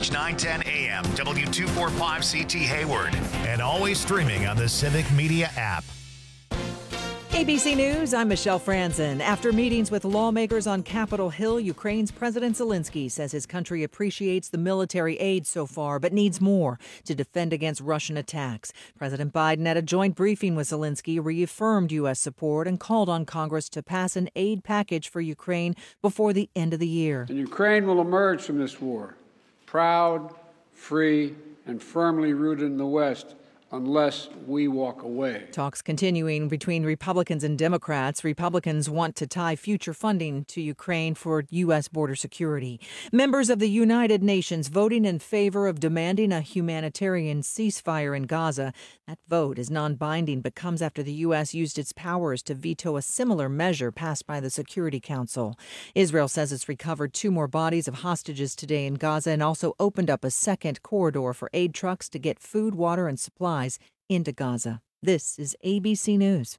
News 910 AM, W245CT Hayward, and always streaming on the Civic Media app. ABC News, I'm Michelle Franzen. After meetings with lawmakers on Capitol Hill, Ukraine's President Zelensky says his country appreciates the military aid so far, but needs more to defend against Russian attacks. President Biden, at a joint briefing with Zelensky, reaffirmed U.S. support and called on Congress to pass an aid package for Ukraine before the end of the year. And Ukraine will emerge from this war proud, free, and firmly rooted in the West, unless we walk away. Talks continuing between Republicans and Democrats. Republicans want to tie future funding to Ukraine for U.S. border security. Members of the United Nations voting in favor of demanding a humanitarian ceasefire in Gaza. That vote is non-binding, but comes after the U.S. used its powers to veto a similar measure passed by the Security Council. Israel says it's recovered 2 more bodies of hostages today in Gaza and also opened up a second corridor for aid trucks to get food, water, and supplies into Gaza. This is ABC News.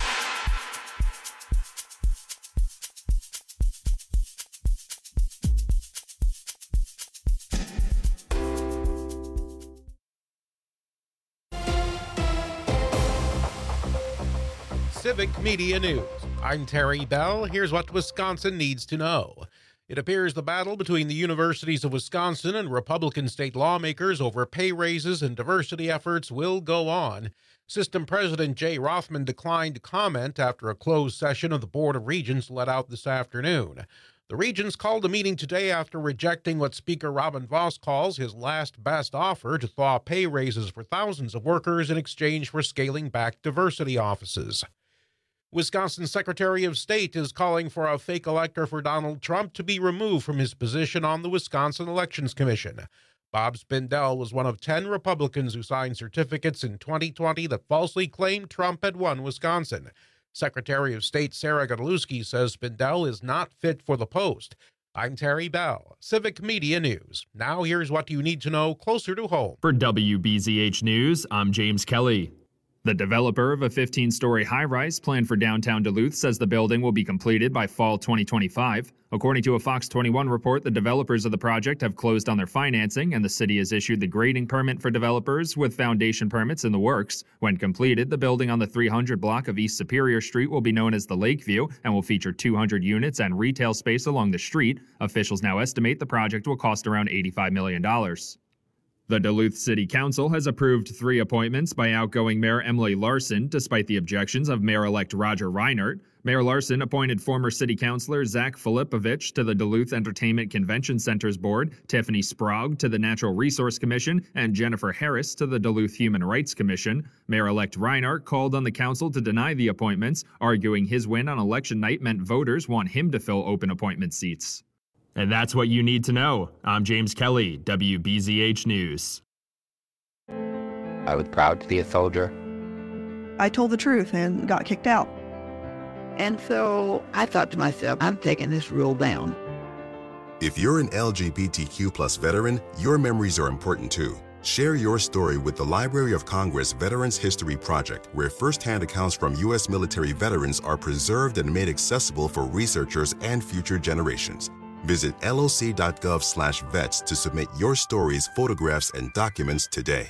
Civic Media News. I'm Terry Bell. Here's what Wisconsin needs to know. It appears the battle between the universities of Wisconsin and Republican state lawmakers over pay raises and diversity efforts will go on. System President Jay Rothman declined to comment after a closed session of the Board of Regents let out this afternoon. The Regents called a meeting today after rejecting what Speaker Robin Vos calls his last best offer to thaw pay raises for thousands of workers in exchange for scaling back diversity offices. Wisconsin Secretary of State is calling for a fake elector for Donald Trump to be removed from his position on the Wisconsin Elections Commission. Bob Spindell was one of 10 Republicans who signed certificates in 2020 that falsely claimed Trump had won Wisconsin. Secretary of State Sarah Godlewski says Spindell is not fit for the post. I'm Terry Bell, Civic Media News. Now here's what you need to know closer to home. For WBZH News, I'm James Kelly. The developer of a 15-story high-rise planned for downtown Duluth says the building will be completed by fall 2025. According to a Fox 21 report, the developers of the project have closed on their financing, and the city has issued the grading permit for developers with foundation permits in the works. When completed, the building on the 300 block of East Superior Street will be known as the Lakeview and will feature 200 units and retail space along the street. Officials now estimate the project will cost around $85 million. The Duluth City Council has approved 3 appointments by outgoing Mayor Emily Larson, despite the objections of Mayor-elect Roger Reinert. Mayor Larson appointed former City Councilor Zach Filipovich to the Duluth Entertainment Convention Center's board, Tiffany Sprague to the Natural Resource Commission, and Jennifer Harris to the Duluth Human Rights Commission. Mayor-elect Reinert called on the council to deny the appointments, arguing his win on election night meant voters want him to fill open appointment seats. And that's what you need to know. I'm James Kelly, WBZH News. I was proud to be a soldier. I told the truth and got kicked out. And so I thought to myself, I'm taking this rule down. If you're an LGBTQ+ veteran, your memories are important too. Share your story with the Library of Congress Veterans History Project, where firsthand accounts from U.S. military veterans are preserved and made accessible for researchers and future generations. Visit loc.gov/vets to submit your stories, photographs, and documents today.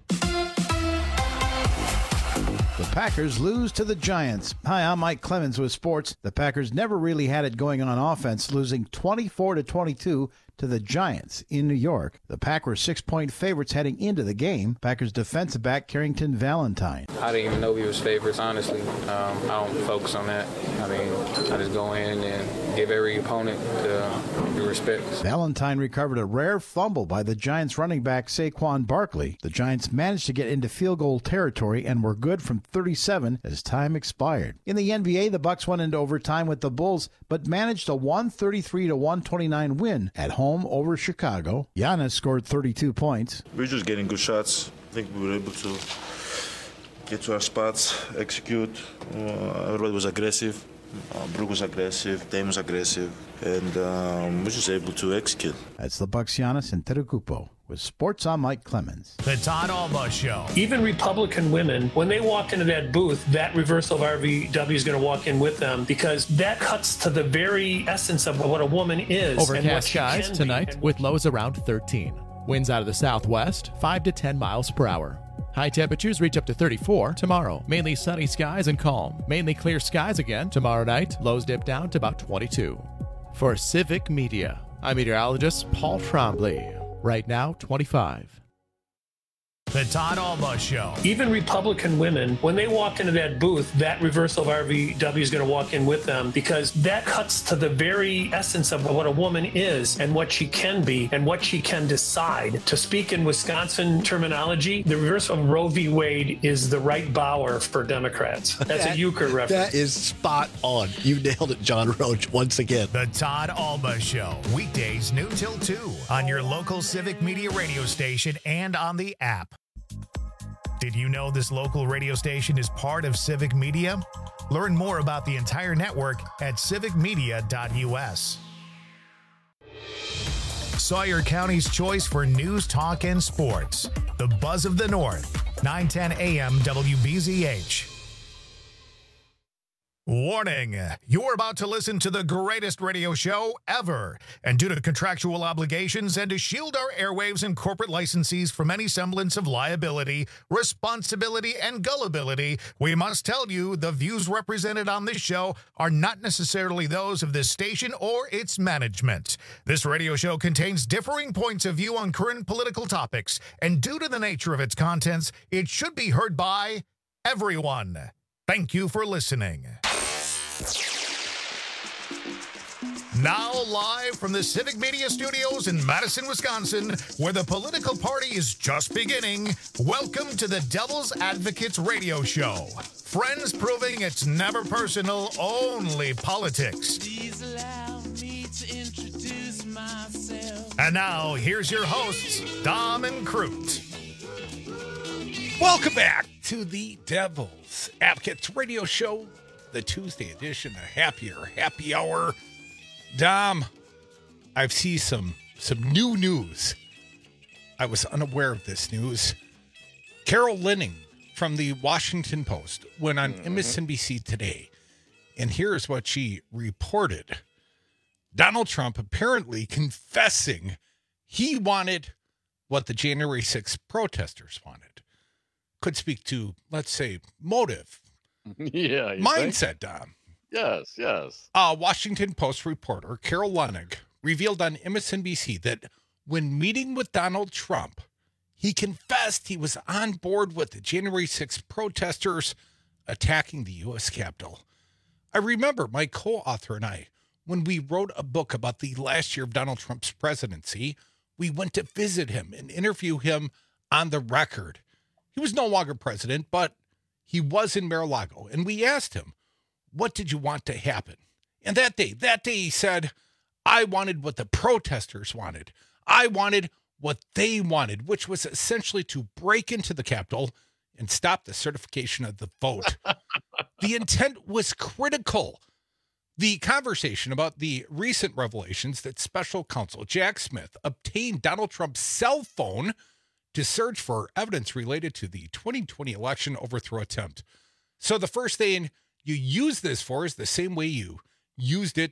The Packers lose to the Giants. Hi, I'm Mike Clemens with sports. The Packers never really had it going on offense, losing 24-22 to the Giants in New York. The Packers 6-point favorites heading into the game. Packers defensive back Carrington Valentine. I didn't even know we was favorites, honestly. I don't focus on that. I mean, I just go in and give every opponent the respect. Valentine recovered a rare fumble by the Giants running back Saquon Barkley. The Giants managed to get into field goal territory and were good from 37 as time expired. In the NBA, the Bucks went into overtime with the Bulls, but managed a 133-129 win at home over Chicago. Giannis scored 32 points. We're just getting good shots. I think we were able to get to our spots, execute. Everybody was aggressive. Brook was aggressive, Dame was aggressive, and we're just able to execute. That's the Bucks, Giannis Antetokounmpo. With sports, I'm Mike Clemens. The Todd Alba Show. Even Republican women, when they walk into that booth, that reversal of RVW is going to walk in with them, because that cuts to the very essence of what a woman is. Overcast skies tonight with lows around 13. Winds out of the southwest, 5 to 10 miles per hour. High temperatures reach up to 34 tomorrow. Mainly sunny skies and calm. Mainly clear skies again tomorrow night. Lows dip down to about 22. For Civic Media, I'm meteorologist Paul Trombley. Right now, 25. The Todd Alba Show. Even Republican women, when they walk into that booth, that reversal of RVW is going to walk in with them, because that cuts to the very essence of what a woman is and what she can be and what she can decide. To speak in Wisconsin terminology, the reversal of Roe v. Wade is the right bower for Democrats. That's a euchre reference. That is spot on. You nailed it, John Roach, once again. The Todd Alba Show. Weekdays noon till 2 on your local Civic Media radio station and on the app. Did you know this local radio station is part of Civic Media? Learn more about the entire network at civicmedia.us. Sawyer County's choice for news, talk, and sports. The Buzz of the North, 910 AM WBZH. Warning, you're about to listen to the greatest radio show ever. And due to contractual obligations and to shield our airwaves and corporate licensees from any semblance of liability, responsibility, and gullibility, we must tell you the views represented on this show are not necessarily those of this station or its management. This radio show contains differing points of view on current political topics, and due to the nature of its contents, it should be heard by everyone. Thank you for listening. Now live from the Civic Media Studios in Madison, Wisconsin, where the political party is just beginning, welcome to the Devil's Advocates Radio Show. Friends proving it's never personal, only politics. Please allow me to introduce myself. And now, here's your hosts, Dom and Crute. Welcome back to the Devil's Advocates Radio Show, the Tuesday edition, a happy hour. Dom, I've seen some new news. I was unaware of this news. Carol Leonnig from the Washington Post went on MSNBC today, and here's what she reported. Donald Trump apparently confessing he wanted what the January 6th protesters wanted. Could speak to, let's say, motive. Yeah. Mindset, Dom. Yes. Washington Post reporter Carol Leonnig revealed on MSNBC that when meeting with Donald Trump, he confessed he was on board with the January 6th protesters attacking the U.S. Capitol. I remember my co-author and I, when we wrote a book about the last year of Donald Trump's presidency, we went to visit him and interview him on the record. He was no longer president, but he was in Mar-a-Lago, and we asked him, what did you want to happen? And that day he said, I wanted what the protesters wanted. I wanted what they wanted, which was essentially to break into the Capitol and stop the certification of the vote. The intent was critical. The conversation about the recent revelations that special counsel Jack Smith obtained Donald Trump's cell phone to search for evidence related to the 2020 election overthrow attempt. So the first thing you use this for is the same way you used to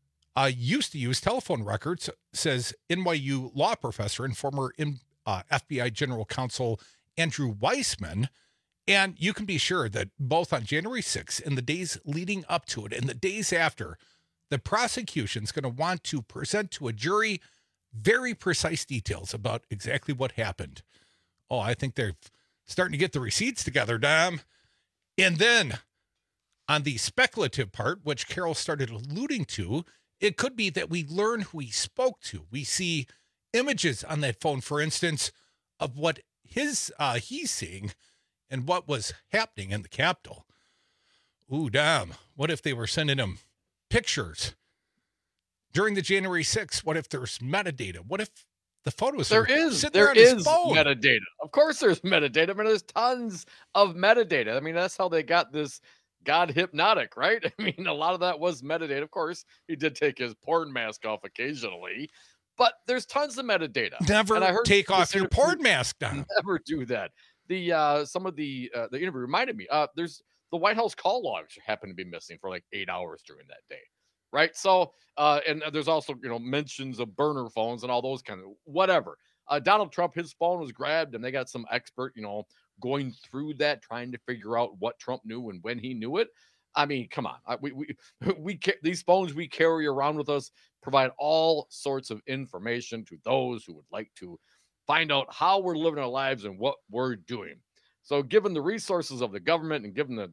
use telephone records, says NYU law professor and former FBI General Counsel Andrew Weissman. And you can be sure that both on January 6th and the days leading up to it and the days after, the prosecution's going to want to present to a jury very precise details about exactly what happened. Oh, I think they're starting to get the receipts together, Dom. And then on the speculative part, which Carol started alluding to, it could be that we learn who he spoke to. We see images on that phone, for instance, of what he's seeing and what was happening in the Capitol. Ooh, Dom, what if they were sending him pictures during the January 6th? What if there's metadata? What if the photos there are is sitting there on his phone? Metadata? Of course there's metadata. I mean, there's tons of metadata. I mean, that's how they got this God Hypnotic, right? I mean, a lot of that was metadata. Of course, he did take his porn mask off occasionally, but there's tons of metadata. Never take off your porn mask, Dom. Never do that. Some of the interview reminded me, there's the White House call logs happen to be missing for like 8 hours during that day, right? So, and there's also, mentions of burner phones and all those kind of whatever. Donald Trump, his phone was grabbed, and they got some expert, going through that, trying to figure out what Trump knew and when he knew it. I mean, come on. These phones we carry around with us provide all sorts of information to those who would like to find out how we're living our lives and what we're doing. So given the resources of the government and given the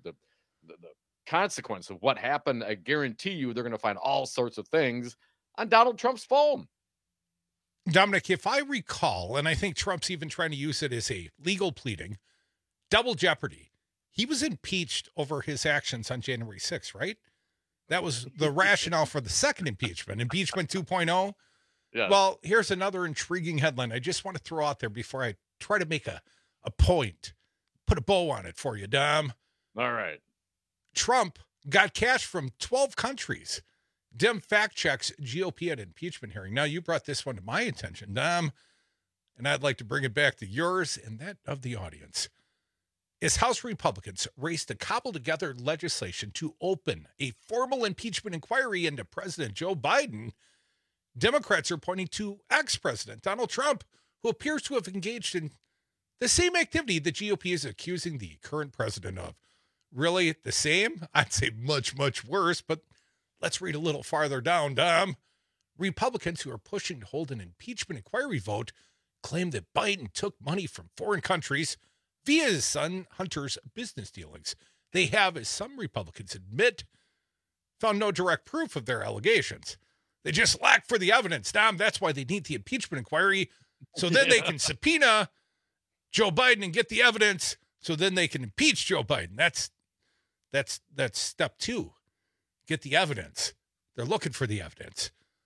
consequence of what happened, I guarantee you they're going to find all sorts of things on Donald Trump's phone. Dominic, if I recall, and I think Trump's even trying to use it as a legal pleading, double jeopardy. He was impeached over his actions on January 6th, right? That was the rationale for the second impeachment, impeachment 2.0. Yeah. Well, here's another intriguing headline I just want to throw out there before I try to make a point, put a bow on it for you, Dom. All right. Trump got cash from 12 countries. Dem fact checks GOP at impeachment hearing. Now, you brought this one to my attention, Dom, and I'd like to bring it back to yours and that of the audience. As House Republicans race to cobble together legislation to open a formal impeachment inquiry into President Joe Biden, Democrats are pointing to ex-President Donald Trump, who appears to have engaged in the same activity the GOP is accusing the current president of. Really the same? I'd say much, much worse, but let's read a little farther down, Dom. Republicans who are pushing to hold an impeachment inquiry vote claim that Biden took money from foreign countries via his son Hunter's business dealings. They have, as some Republicans admit, found no direct proof of their allegations. They just lack for the evidence, Dom. That's why they need the impeachment inquiry, so then they can subpoena Joe Biden and get the evidence, so then they can impeach Joe Biden. That's step two. Get the evidence. They're looking for the evidence.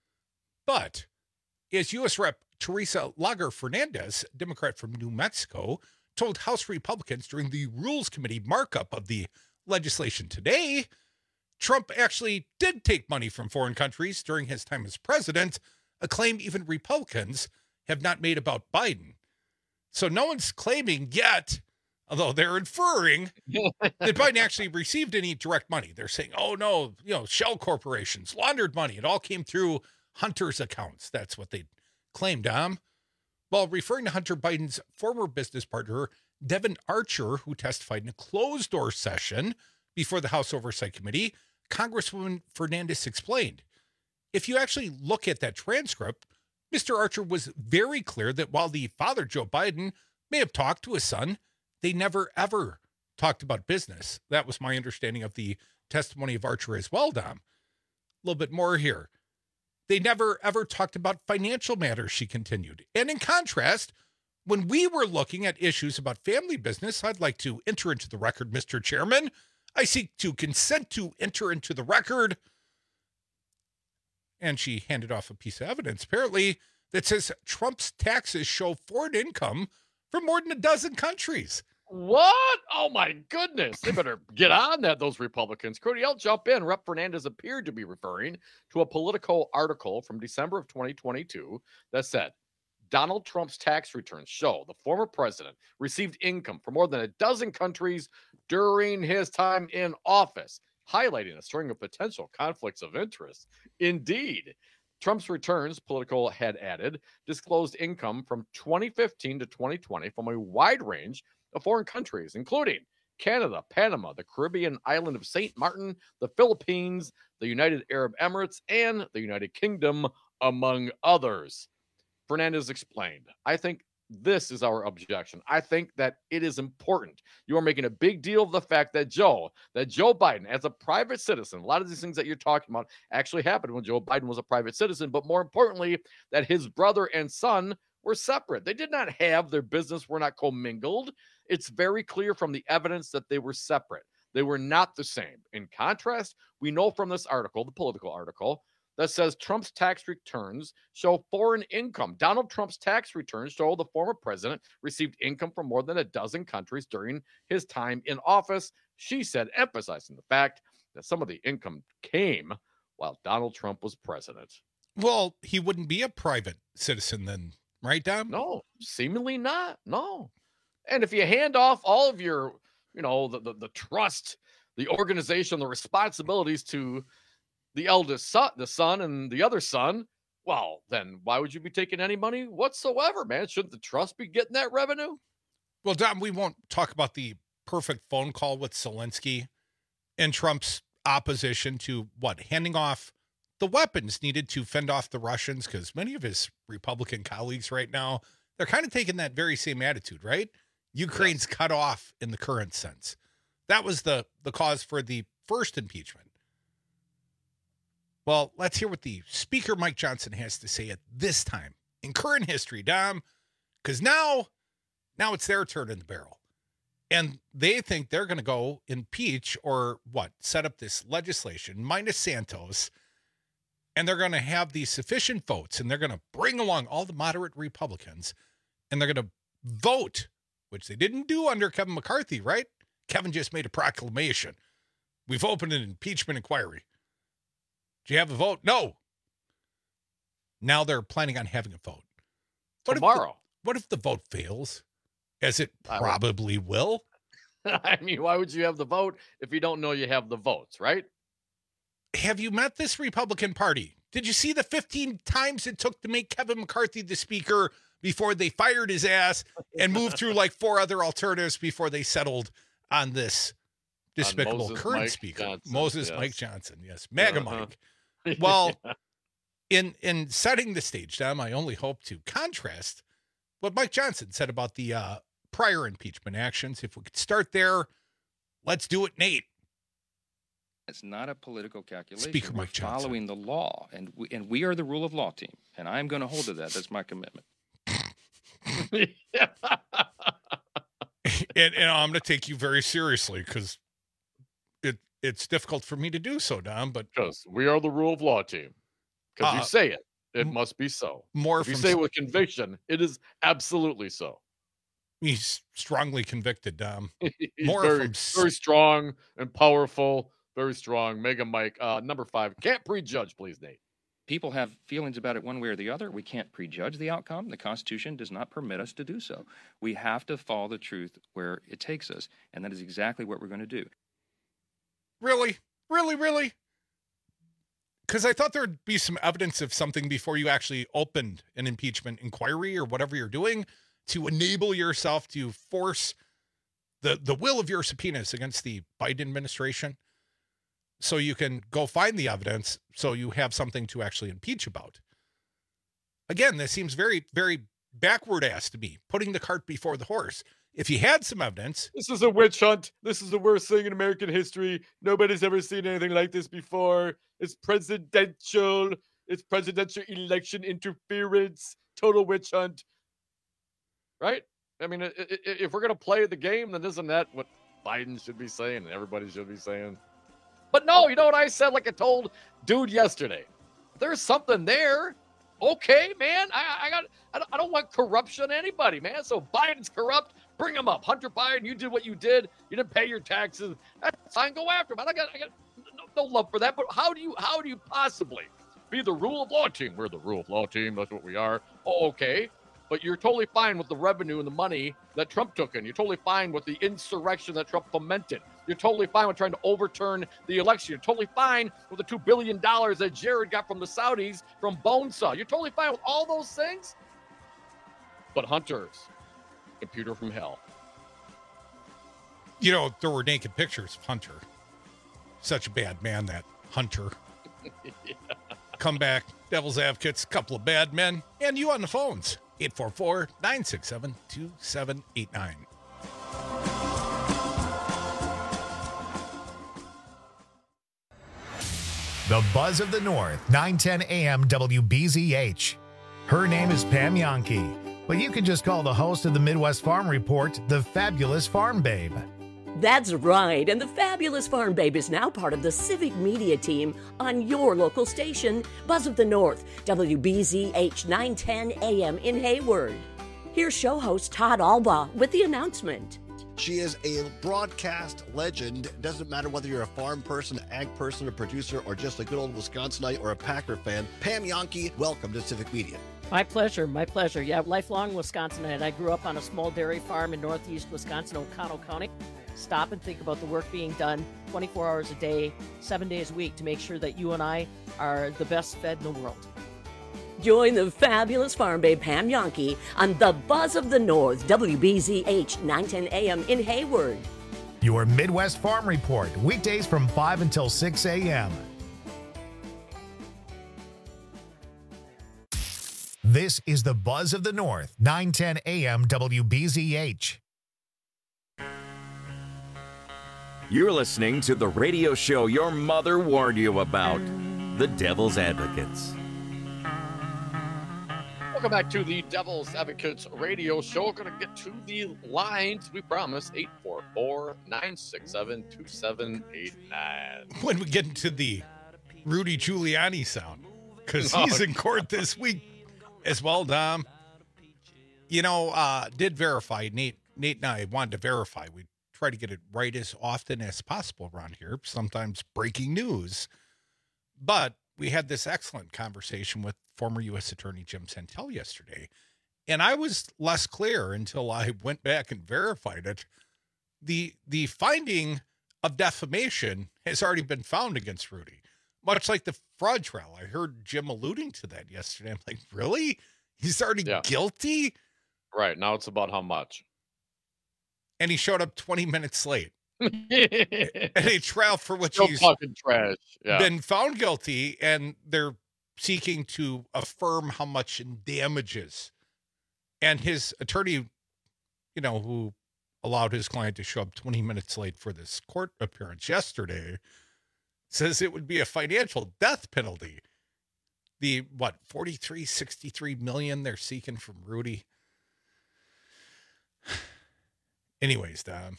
But as U.S. Rep. Teresa Lager Fernandez, Democrat from New Mexico, told House Republicans during the Rules Committee markup of the legislation today, Trump actually did take money from foreign countries during his time as president, a claim even Republicans have not made about Biden. So no one's claiming yet, although they're inferring, that Biden actually received any direct money. They're saying, oh, no, shell corporations laundered money. It all came through Hunter's accounts. That's what they claimed, Dom. While referring to Hunter Biden's former business partner, Devin Archer, who testified in a closed-door session before the House Oversight Committee, Congresswoman Fernandez explained, if you actually look at that transcript, Mr. Archer was very clear that while the father, Joe Biden, may have talked to his son, they never, ever talked about business. That was my understanding of the testimony of Archer as well, Dom. A little bit more here. They never, ever talked about financial matters, she continued. And in contrast, when we were looking at issues about family business, I'd like to enter into the record, Mr. Chairman. I seek to consent to enter into the record. And she handed off a piece of evidence, apparently, that says Trump's taxes show foreign income from more than a dozen countries. What? Oh, my goodness. They better get on that, those Republicans. Cody, I'll jump in. Rep. Fernandez appeared to be referring to a Politico article from December of 2022 that said, Donald Trump's tax returns show the former president received income from more than a dozen countries during his time in office, highlighting a string of potential conflicts of interest. Indeed, Trump's returns, Politico had added, disclosed income from 2015 to 2020 from a wide range of foreign countries, including Canada, Panama, the Caribbean island of St. Martin, the Philippines, the United Arab Emirates, and the United Kingdom, among others. Fernandez explained, I think this is our objection. I think that it is important. You are making a big deal of the fact that Joe Biden, as a private citizen, a lot of these things that you're talking about actually happened when Joe Biden was a private citizen, but more importantly, that his brother and son were separate. They did not have their business, were not commingled. It's very clear from the evidence that they were separate. They were not the same. In contrast, we know from this article, the Politico article, that says Trump's tax returns show foreign income. Donald Trump's tax returns show the former president received income from more than a dozen countries during his time in office, she said, emphasizing the fact that some of the income came while Donald Trump was president. Well, he wouldn't be a private citizen then, right, Dom? No, seemingly not. No. And if you hand off all of your, the trust, the organization, the responsibilities to the eldest son, the son and the other son, Well, then why would you be taking any money whatsoever, man? Shouldn't the trust be getting that revenue? Well, Dom, we won't talk about the perfect phone call with Zelensky and Trump's opposition to handing off the weapons needed to fend off the Russians, because many of his Republican colleagues right now, they're kind of taking that very same attitude, right? Ukraine's cut off in the current sense. That was the cause for the first impeachment. Well, let's hear what the Speaker Mike Johnson has to say at this time in current history, Dom, because now it's their turn in the barrel. And they think they're going to go impeach or set up this legislation minus Santos, and they're going to have the sufficient votes, and they're going to bring along all the moderate Republicans, and they're going to vote, which they didn't do under Kevin McCarthy, right? Kevin just made a proclamation. We've opened an impeachment inquiry. Do you have a vote? No. Now they're planning on having a vote. Tomorrow. What if the vote fails? As it probably will. I mean, why would you have the vote if you don't know you have the votes, right? Have you met this Republican Party? Did you see the 15 times it took to make Kevin McCarthy the speaker before they fired his ass and moved through like 4 other alternatives before they settled on this despicable current speaker? Johnson, Moses yes. Mike Johnson. Yes. MAGA Mike. Well, in setting the stage, Dom, I only hope to contrast what Mike Johnson said about the prior impeachment actions. If we could start there, let's do it, Nate. It's not a political calculation. Speaker We're Mike Johnson. following the law, and we are the rule of law team, and I'm going to hold to that. That's my commitment. And I'm going to take you very seriously because it's difficult for me to do so, Dom. But because we are the rule of law team. Because you say it, it must be so. If you say it with conviction, it is absolutely so. He's strongly convicted, Dom. He's very strong and powerful. Very strong. Mega Mike. Number 5. Can't prejudge, please, Nate. People have feelings about it one way or the other. We can't prejudge the outcome. The Constitution does not permit us to do so. We have to follow the truth where it takes us, and that is exactly what we're going to do. Really? Really, really? Because I thought there'd be some evidence of something before you actually opened an impeachment inquiry or whatever you're doing to enable yourself to force the will of your subpoenas against the Biden administration so you can go find the evidence so you have something to actually impeach about. Again, this seems very, very backward-ass to me, putting the cart before the horse. If you had some evidence... This is a witch hunt. This is the worst thing in American history. Nobody's ever seen anything like this before. It's presidential. It's presidential election interference. Total witch hunt. Right? I mean, if we're going to play the game, then isn't that what Biden should be saying and everybody should be saying? But no, you know what I said? Like I told dude yesterday. There's something there. Okay, man. I don't want corruption anybody, man. So Biden's corrupt. Bring him up. Hunter Biden, you did what you did. You didn't pay your taxes. That's fine. Go after him. I got no love for that. But how do you possibly be the rule of law team? We're the rule of law team. That's what we are. Oh, okay. But you're totally fine with the revenue and the money that Trump took in. You're totally fine with the insurrection that Trump fomented. You're totally fine with trying to overturn the election. You're totally fine with the $2 billion that Jared got from the Saudis from Bonesaw. You're totally fine with all those things. But Hunter's computer from hell. You know, there were naked pictures of Hunter. Such a bad man, that Hunter. Yeah. Come back, Devil's Advocates, couple of bad men, and you on the phones. 844-967-2789. The Buzz of the North, 910 AM WBZH. Her name is Pam Yankee, but you can just call the host of the Midwest Farm Report the Fabulous Farm Babe. That's right, and the Fabulous Farm Babe is now part of the Civic Media team on your local station, Buzz of the North, WBZH 910 AM in Hayward. Here's show host Todd Albaugh with the announcement. She is a broadcast legend. It doesn't matter whether you're a farm person, ag person, a producer, or just a good old Wisconsinite or a Packer fan. Pam Yankee, welcome to Civic Media. My pleasure, my pleasure. Yeah, lifelong Wisconsinite. I grew up on a small dairy farm in northeast Wisconsin, Oconto County. Stop and think about the work being done 24 hours a day, 7 days a week to make sure that you and I are the best fed in the world. Join the fabulous farm babe Pam Yonke on the Buzz of the North, WBZH 910 AM in Hayward. Your Midwest Farm Report, weekdays from 5 until 6 a.m. This is the Buzz of the North, 910 AM WBZH. You're listening to the radio show your mother warned you about, The Devil's Advocates. Welcome back to the Devil's Advocates radio show. We're going to get to the lines. We promise 844-967-2789. When we get into the Rudy Giuliani sound, because he's in court this week as well, Dom. You know, did verify. Nate and I wanted to verify. We try to get it right as often as possible around here, sometimes breaking news. But we had this excellent conversation with former U.S. Attorney Jim Santel yesterday, and I was less clear until I went back and verified it. The finding of defamation has already been found against Rudy, much like the fraud trial. I heard Jim alluding to that yesterday. I'm like, really? He's already guilty? Right. Now it's about how much. And he showed up 20 minutes late. And a trial for which so he's fucking trash. Yeah. Been found guilty, and they're seeking to affirm how much in damages. And his attorney, you know, who allowed his client to show up 20 minutes late for this court appearance yesterday, says it would be a financial death penalty. The, $63 million they're seeking from Rudy. Anyways, Dom,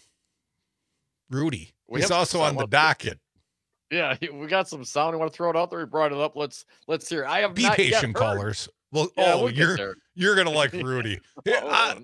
Rudy is also on the docket. Yeah, we got some sound. You want to throw it out there? We brought it up. Let's hear. I have be not patient, yet heard. Callers. Well, yeah, you're gonna like Rudy. I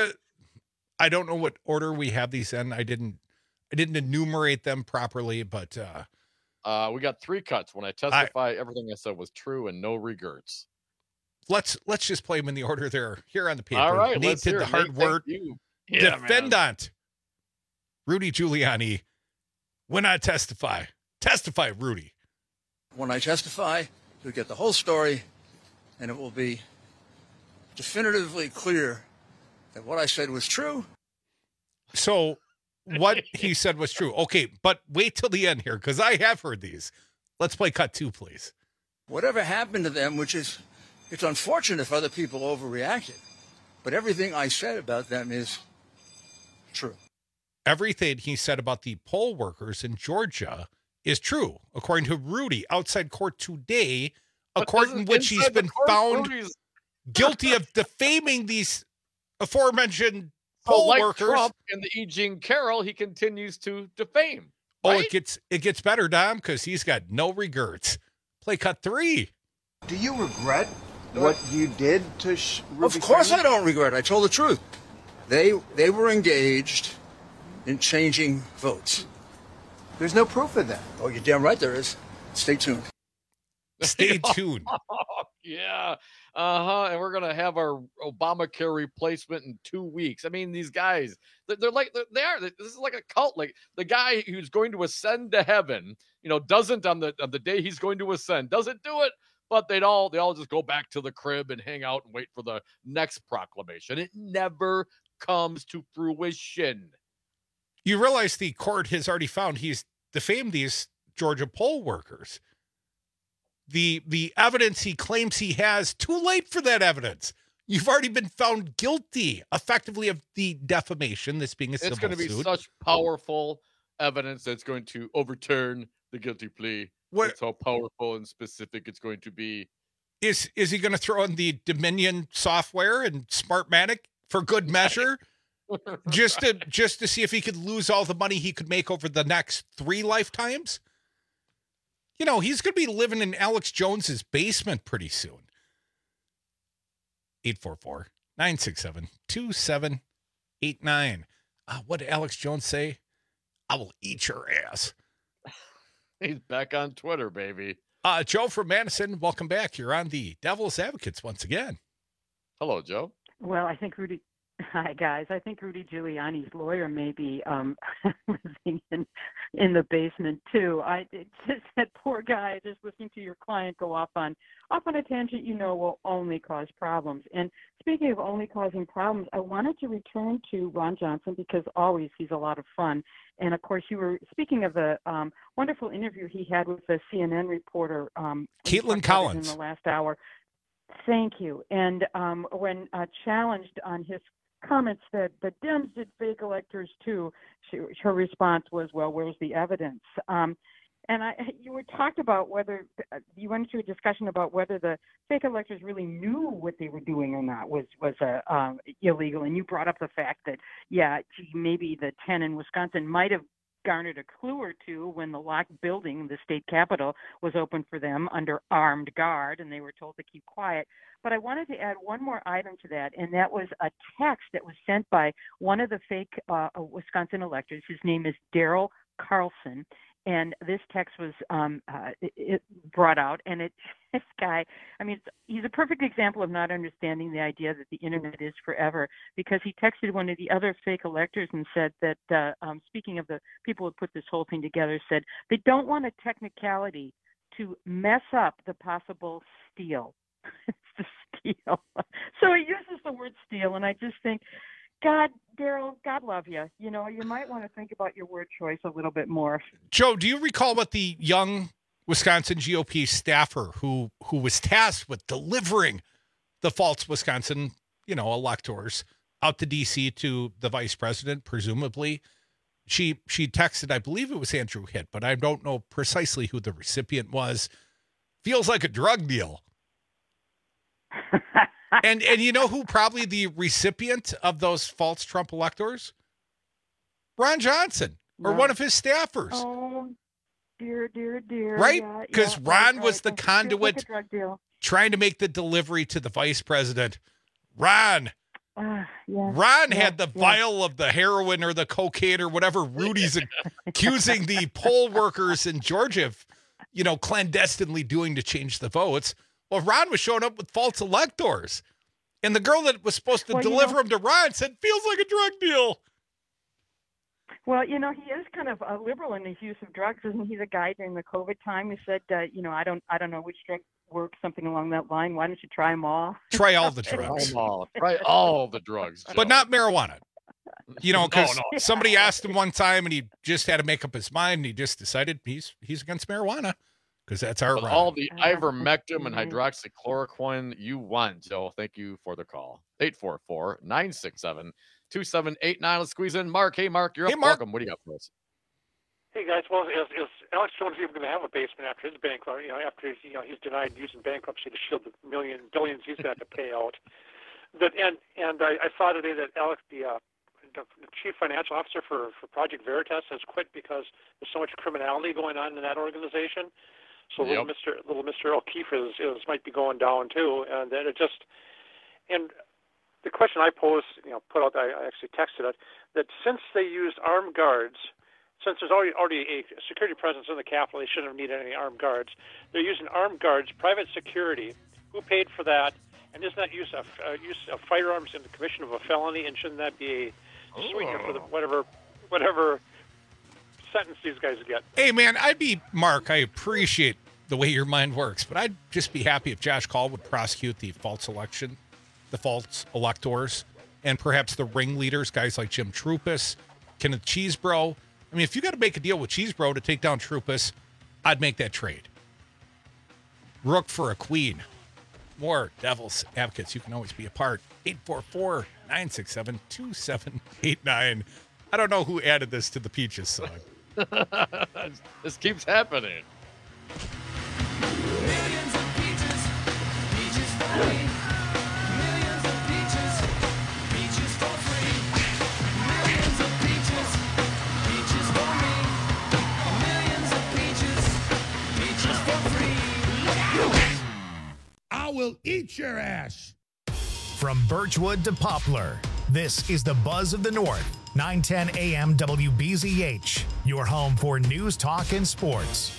don't know what order we have these in. I didn't enumerate them properly, but we got 3 cuts. When I testify, everything I said was true and no regrets. Let's just play them in the order they're here on the paper. All right, Nate did the hard work. Yeah, defendant man. Rudy Giuliani, when I testify, Rudy. When I testify, you'll get the whole story, and it will be definitively clear that what I said was true. So what he said was true. Okay, but wait till the end here, because I have heard these. Let's play cut 2, please. Whatever happened to them, it's unfortunate if other people overreacted, but everything I said about them is true. Everything he said about the poll workers in Georgia is true, according to Rudy outside court today, a court in which he's been found guilty of defaming these aforementioned poll workers. Trump and the E. Jean Carroll, he continues to defame. Right? Oh, it gets better, Dom, because he's got no regrets. Play cut 3. Do you regret what you did to Ruby? Of course I don't regret. I told the truth. They were engaged in changing votes. There's no proof of that. Oh, you're damn right there is. Stay tuned. Stay tuned. Yeah. And we're going to have our Obamacare replacement in 2 weeks. I mean, these guys, they're like, they are. This is like a cult. Like the guy who's going to ascend to heaven, doesn't on the day he's going to ascend, doesn't do it. But they all just go back to the crib and hang out and wait for the next proclamation. It never comes to fruition. You realize the court has already found he's defamed these Georgia poll workers. The evidence he claims he has, too late for that evidence. You've already been found guilty, effectively, of the defamation, this being a civil suit. It's going to be such powerful evidence that's going to overturn the guilty plea. That's how powerful and specific it's going to be. Is he going to throw in the Dominion software and Smartmatic for good measure? just to see if he could lose all the money he could make over the next 3 lifetimes? He's going to be living in Alex Jones's basement pretty soon. 844-967-2789. What did Alex Jones say? I will eat your ass. He's back on Twitter, baby. Joe from Madison, welcome back. You're on the Devil's Advocates once again. Hello, Joe. Well, I think Hi, guys. I think Rudy Giuliani's lawyer may be living in the basement too. It's just that poor guy just listening to your client go off on a tangent, will only cause problems. And speaking of only causing problems, I wanted to return to Ron Johnson because always he's a lot of fun. And of course, you were speaking of the wonderful interview he had with the CNN reporter Caitlin Collins in the last hour. Thank you. And when challenged on his comments that the Dems did fake electors too, her response was, well, where's the evidence? And you were talked about whether you went into a discussion about whether the fake electors really knew what they were doing or not was illegal. And you brought up the fact that, maybe the 10 in Wisconsin might have garnered a clue or two when the locked building, the state capitol, was open for them under armed guard, and they were told to keep quiet. But I wanted to add one more item to that, and that was a text that was sent by one of the fake Wisconsin electors. His name is Daryl Carlson, and this text was it brought out, and this guy, he's a perfect example of not understanding the idea that the internet is forever, because he texted one of the other fake electors and said that, speaking of the people who put this whole thing together, said they don't want a technicality to mess up the possible steal. It's the steal. So he uses the word steal, and I just think, God, Daryl, God love you. You might want to think about your word choice a little bit more. Joe, do you recall what the young Wisconsin GOP staffer who was tasked with delivering the false Wisconsin, electors out to D.C. to the vice president, presumably? She texted, I believe it was Andrew Hitt, but I don't know precisely who the recipient was. Feels like a drug deal. And you know who probably the recipient of those false Trump electors? Ron Johnson, or one of his staffers. Oh, dear. Right? Because Ron was the conduit trying to make the delivery to the vice president. Ron had the vial of the heroin or the cocaine or whatever Rudy's accusing the poll workers in Georgia of, clandestinely doing to change the votes. Well, Ron was showing up with false electors. And the girl that was supposed to deliver them to Ron said, feels like a drug deal. Well, he is kind of liberal in his use of drugs. Isn't he the guy during the COVID time who said, I don't know which drug works, something along that line. Why don't you try them all? Try all the drugs. Try all the drugs. Joe. But not marijuana. Because somebody asked him one time and he just had to make up his mind. And he just decided he's against marijuana. Because that's our Ron. All the ivermectin and hydroxychloroquine you want, Joe. Thank you for the call. 844-967-2789. Let's squeeze in Mark. Hey, Mark, you're up. Mark. Welcome. What do you got for us? Hey, guys. Well, is Alex Jones even going to have a basement after his bankruptcy? After he's denied using bankruptcy to shield the billions he's got to pay out. I saw today that Alex, the chief financial officer for Project Veritas, has quit because there's so much criminality going on in that organization. So little Mr. O'Keefe might be going down too, and then and the question I posed, put out, I actually texted it, that since they used armed guards, since there's already a security presence in the Capitol, they shouldn't have needed any armed guards. They're using armed guards, private security. Who paid for that? And isn't that use of firearms in the commission of a felony? And shouldn't that be a sweetener for the whatever sentence these guys get? Hey, man, Mark, I appreciate the way your mind works, but I'd just be happy if Josh Call would prosecute the false electors, and perhaps the ringleaders, guys like Jim Troupis, Kenneth Cheesebro. If you got to make a deal with Cheesebro to take down Troupis, I'd make that trade. Rook for a queen. More Devil's Advocates. You can always be a part. 844-967-2789. I don't know who added this to the Peaches song. This keeps happening. Millions of peaches, peaches for me. Millions of peaches, peaches for free. Millions of peaches, peaches for me. Millions of peaches, peaches for free. I will eat your ass. From Birchwood to Poplar, this is the Buzz of the North. 910 AM WBZH, your home for news, talk, and sports.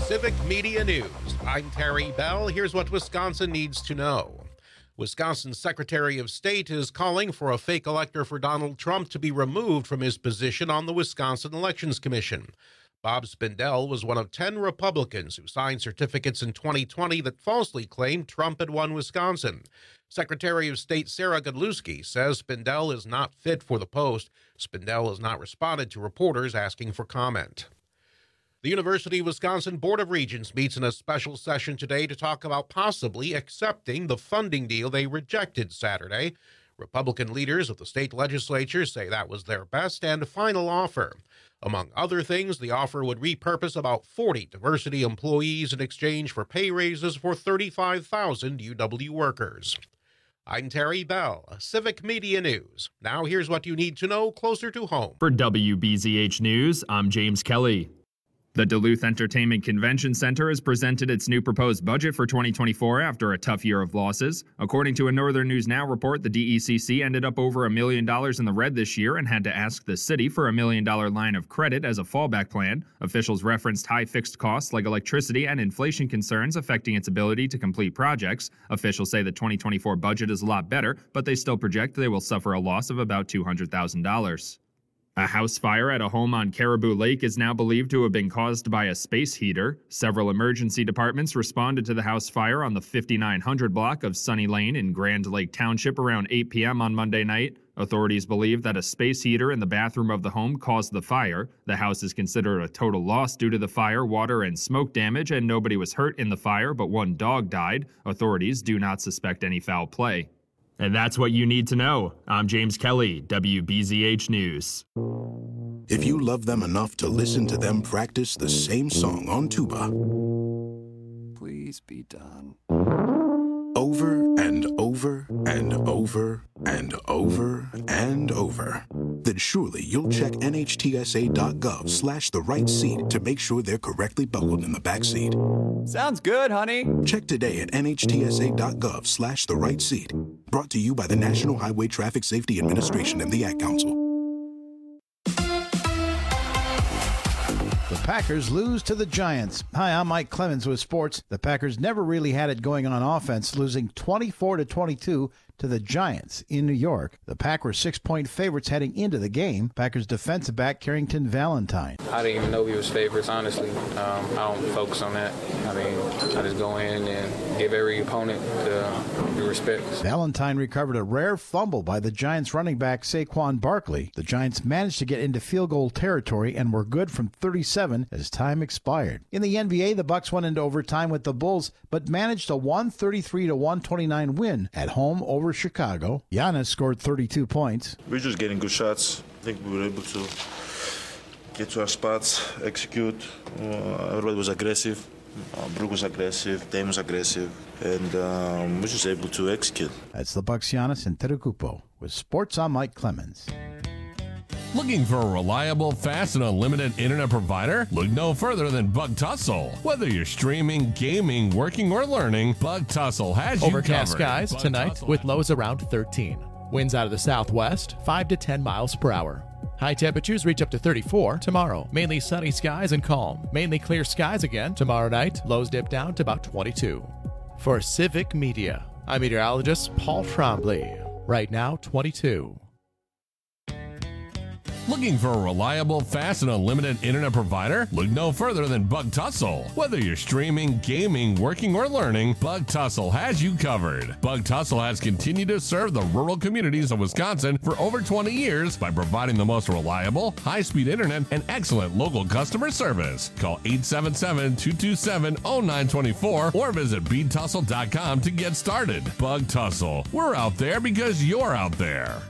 Civic Media News. I'm Terry Bell. Here's what Wisconsin needs to know. Wisconsin's Secretary of State is calling for a fake elector for Donald Trump to be removed from his position on the Wisconsin Elections Commission. Bob Spindell was one of 10 Republicans who signed certificates in 2020 that falsely claimed Trump had won Wisconsin. Secretary of State Sarah Godlewski says Spindell is not fit for the post. Spindell has not responded to reporters asking for comment. The University of Wisconsin Board of Regents meets in a special session today to talk about possibly accepting the funding deal they rejected Saturday. Republican leaders of the state legislature say that was their best and final offer. Among other things, the offer would repurpose about 40 diversity employees in exchange for pay raises for 35,000 UW workers. I'm Terry Bell, Civic Media News. Now here's what you need to know closer to home. For WBZH News, I'm James Kelly. The Duluth Entertainment Convention Center has presented its new proposed budget for 2024 after a tough year of losses. According to a Northern News Now report, the DECC ended up over $1 million in the red this year and had to ask the city for $1 million line of credit as a fallback plan. Officials referenced high fixed costs like electricity and inflation concerns affecting its ability to complete projects. Officials say the 2024 budget is a lot better, but they still project they will suffer a loss of about $200,000. A house fire at a home on Caribou Lake is now believed to have been caused by a space heater. Several emergency departments responded to the house fire on the 5900 block of Sunny Lane in Grand Lake Township around 8 p.m. on Monday night. Authorities believe that a space heater in the bathroom of the home caused the fire. The house is considered a total loss due to the fire, water, and smoke damage, and nobody was hurt in the fire, but one dog died. Authorities do not suspect any foul play. And that's what you need to know. I'm James Kelly, WBZH News. If you love them enough to listen to them practice the same song on tuba, please be done. Over and over and over and over and over, then surely you'll check NHTSA.gov/the right seat to make sure they're correctly buckled in the back seat. Sounds good, honey. Check today at NHTSA.gov/the right seat. Brought to you by the National Highway Traffic Safety Administration and the Ad Council. The Packers lose to the Giants. Hi, I'm Mike Clemens with sports. The Packers never really had it going on offense, losing 24-22 to the Giants in New York. The Pack were 6-point favorites heading into the game. Packers defensive back Carrington Valentine. I didn't even know we was favorites, honestly. I don't focus on that. I mean, I just go in and give every opponent the respect. Valentine recovered a rare fumble by the Giants running back Saquon Barkley. The Giants managed to get into field goal territory and were good from 37 as time expired. In the NBA, the Bucks went into overtime with the Bulls, but managed a 133-129 win at home over Chicago. Giannis scored 32 points. We're just getting good shots. I think we were able to get to our spots, execute. Everybody was aggressive. Brook was aggressive, Dame was aggressive, and we were just able to execute. That's the Bucks, Giannis and Antetokounmpo. With sports, I'm Mike Clemens. Looking for a reliable, fast, and unlimited internet provider? Look no further than Bug Tussle. Whether you're streaming, gaming, working, or learning, Bug Tussle has you covered. Overcast skies tonight with lows around 13. Winds out of the southwest, 5 to 10 miles per hour. High temperatures reach up to 34 tomorrow. Mainly sunny skies and calm. Mainly clear skies again tomorrow night. Lows dip down to about 22. For Civic Media, I'm meteorologist Paul Trombley. Right now, 22. Looking for a reliable, fast, and unlimited internet provider? Look no further than Bug Tussle. Whether you're streaming, gaming, working, or learning, Bug Tussle has you covered. Bug Tussle has continued to serve the rural communities of Wisconsin for over 20 years by providing the most reliable, high-speed internet and excellent local customer service. Call 877-227-0924 or visit BeatTussle.com to get started. Bug Tussle. We're out there because you're out there.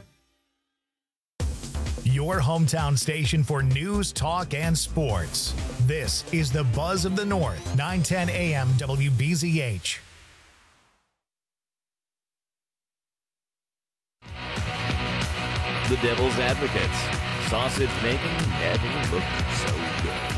Your hometown station for news, talk, and sports. This is the Buzz of the North, 910 AM WBZH. The Devil's Advocates. Sausage making never looked so good.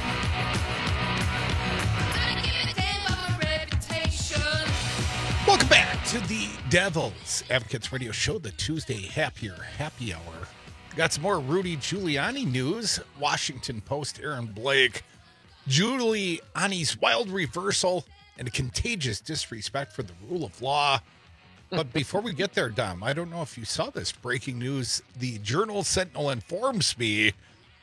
Welcome back to the Devil's Advocates Radio Show, the Tuesday Happy Hour. Got some more Rudy Giuliani news. Washington Post Aaron Blake Giuliani's wild reversal, and a contagious disrespect for the rule of law. But before we get there, Dom, I don't know if you saw this breaking news. The Journal Sentinel informs me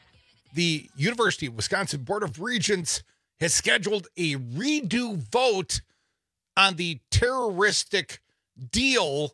the University of Wisconsin Board of Regents has scheduled a redo vote on the terroristic deal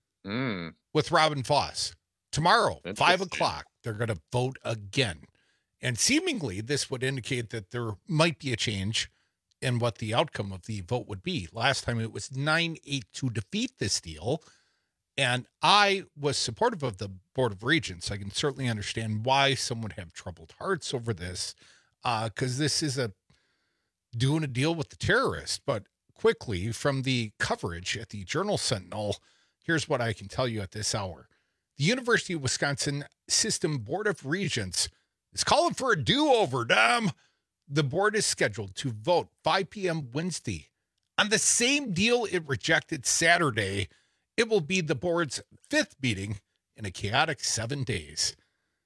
with Robin Foss. Tomorrow, 5 o'clock, they're going to vote again. And seemingly, this would indicate that there might be a change in what the outcome of the vote would be. Last time it was 9-8 to defeat this deal. And I was supportive of the Board of Regents. I can certainly understand why some would have troubled hearts over this, because this is doing a deal with the terrorists. But quickly, from the coverage at the Journal Sentinel, here's what I can tell you at this hour. The University of Wisconsin System Board of Regents is calling for a do-over, Dom. The board is scheduled to vote 5 p.m. Wednesday on the same deal it rejected Saturday. It will be the board's 5th meeting in a chaotic 7 days.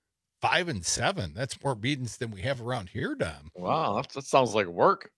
5 and 7. That's more meetings than we have around here, Dom. Wow, that sounds like work.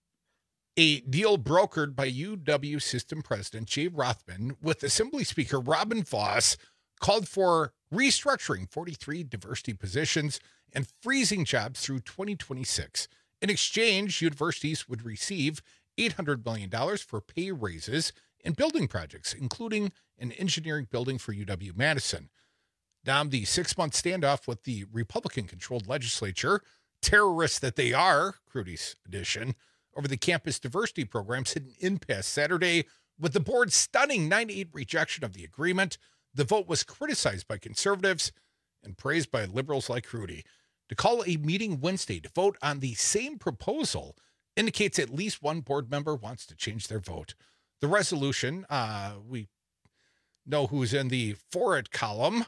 A deal brokered by UW System President Jay Rothman with Assembly Speaker Robin Foss called for restructuring 43 diversity positions and freezing jobs through 2026. In exchange, universities would receive $800 million for pay raises and building projects, including an engineering building for UW-Madison. Dom, the 6-month standoff with the Republican-controlled legislature, terrorists that they are, Crudy's edition, over the campus diversity programs hit an impasse Saturday with the board's stunning 9-8 rejection of the agreement. The vote was criticized by conservatives and praised by liberals like Crudy. To call a meeting Wednesday to vote on the same proposal indicates at least one board member wants to change their vote. The resolution, we know who's in the for it column.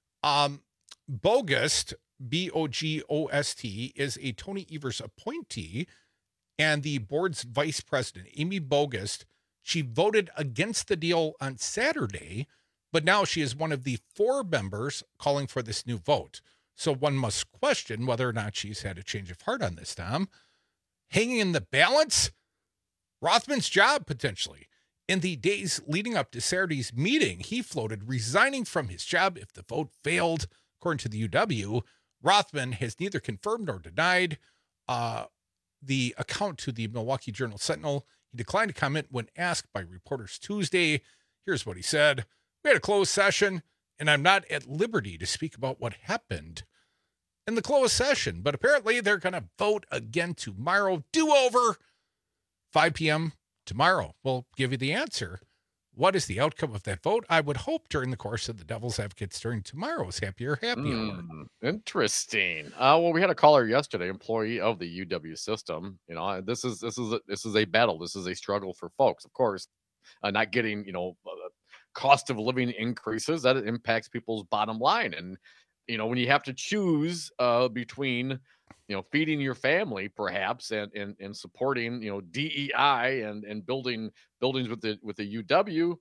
Bogost, B-O-G-O-S-T, is a Tony Evers appointee, and the board's vice president, Amy Bogost, she voted against the deal on Saturday, but now she is one of the 4 members calling for this new vote. So one must question whether or not she's had a change of heart on this, Tom. Hanging in the balance, Rothman's job, potentially. In the days leading up to Saturday's meeting, he floated resigning from his job if the vote failed. According to the UW, Rothman has neither confirmed nor denied the account to the Milwaukee Journal Sentinel. He declined to comment when asked by reporters Tuesday. Here's what he said. We had a closed session, and I'm not at liberty to speak about what happened in the closed session. But apparently they're going to vote again tomorrow. Do-over, 5 p.m. tomorrow. We'll give you the answer. What is the outcome of that vote? I would hope during the course of the Devil's Advocates during tomorrow's Happy Hour. Interesting. Well, we had a caller yesterday, employee of the UW system. You know, this is a battle. This is a struggle for folks, of course, not getting, cost of living increases, that impacts people's bottom line. And, when you have to choose between, feeding your family perhaps and supporting, DEI and building buildings with the UW,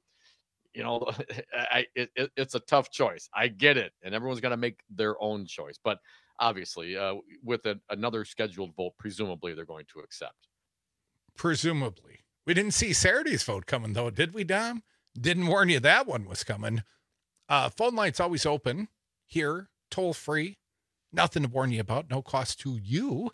it's a tough choice. I get it. And everyone's going to make their own choice. But obviously, with another scheduled vote, presumably they're going to accept. Presumably. We didn't see Saturday's vote coming, though, did we, Dom? Didn't warn you that one was coming. Phone line's always open here, toll free. Nothing to warn you about. No cost to you.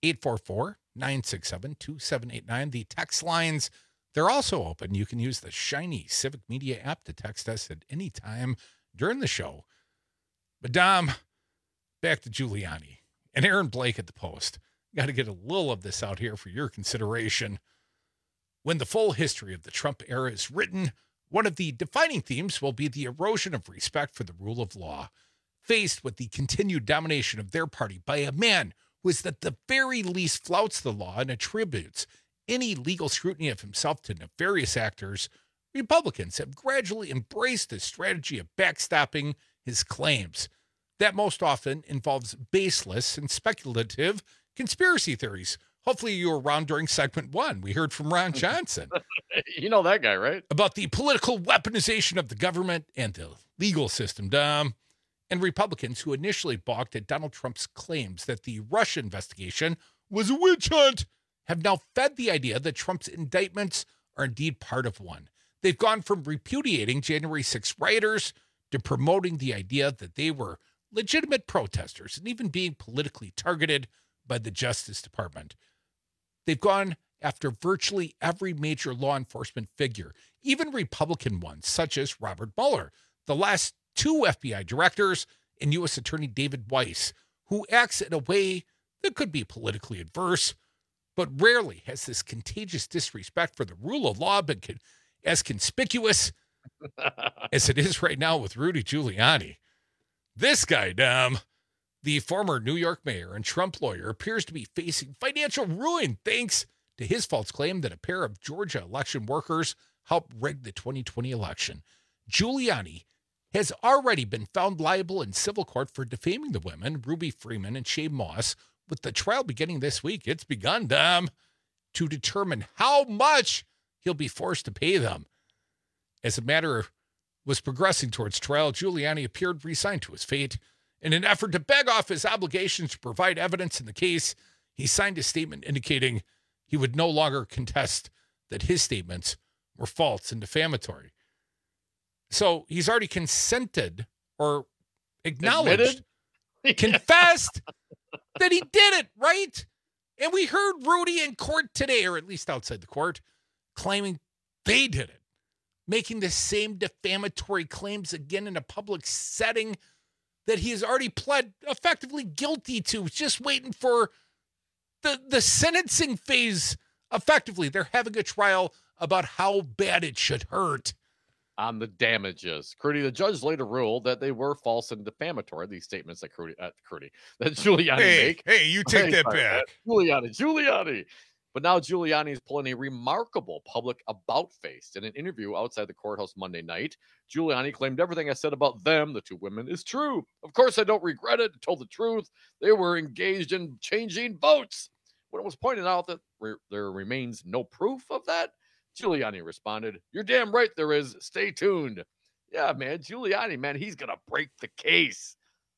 844-967-2789. The text lines, they're also open. You can use the shiny Civic Media app to text us at any time during the show. But Dom, back to Giuliani and Aaron Blake at the Post. Got to get a little of this out here for your consideration. When the full history of the Trump era is written, one of the defining themes will be the erosion of respect for the rule of law. Faced with the continued domination of their party by a man who is at the very least flouts the law and attributes any legal scrutiny of himself to nefarious actors, Republicans have gradually embraced the strategy of backstopping his claims. That most often involves baseless and speculative conspiracy theories. Hopefully you were around during segment 1. We heard from Ron Johnson. You know that guy, right? About the political weaponization of the government and the legal system, Dom. And Republicans who initially balked at Donald Trump's claims that the Russia investigation was a witch hunt have now fed the idea that Trump's indictments are indeed part of one. They've gone from repudiating January 6 rioters to promoting the idea that they were legitimate protesters and even being politically targeted by the Justice Department. They've gone after virtually every major law enforcement figure, even Republican ones, such as Robert Mueller, the last two FBI directors, and U.S. Attorney David Weiss, who acts in a way that could be politically adverse, but rarely has this contagious disrespect for the rule of law been as conspicuous as it is right now with Rudy Giuliani. This guy, the former New York mayor and Trump lawyer, appears to be facing financial ruin thanks to his false claim that a pair of Georgia election workers helped rig the 2020 election. Giuliani has already been found liable in civil court for defaming the women, Ruby Freeman and Shay Moss, with the trial beginning this week. It's begun, to determine how much he'll be forced to pay them. As the matter was progressing towards trial, Giuliani appeared resigned to his fate. In an effort to beg off his obligations to provide evidence in the case, he signed a statement indicating he would no longer contest that his statements were false and defamatory. So he's already consented or acknowledged, confessed that he did it, right? And we heard Rudy in court today, or at least outside the court, claiming they did it, making the same defamatory claims again in a public setting that he has already pled effectively guilty to, just waiting for the sentencing phase. Effectively, they're having a trial about how bad it should hurt. On the damages, Crudy, the judge later ruled that they were false and defamatory, these statements that that Giuliani make. Hey, you take that back. Giuliani. But now Giuliani is pulling a remarkable public about-face. In an interview outside the courthouse Monday night, Giuliani claimed everything I said about them, the two women, is true. Of course, I don't regret it. I told the truth. They were engaged in changing votes. When it was pointed out that there remains no proof of that, Giuliani responded, "You're damn right there is. Stay tuned." Yeah, man, Giuliani, man, he's going to break the case.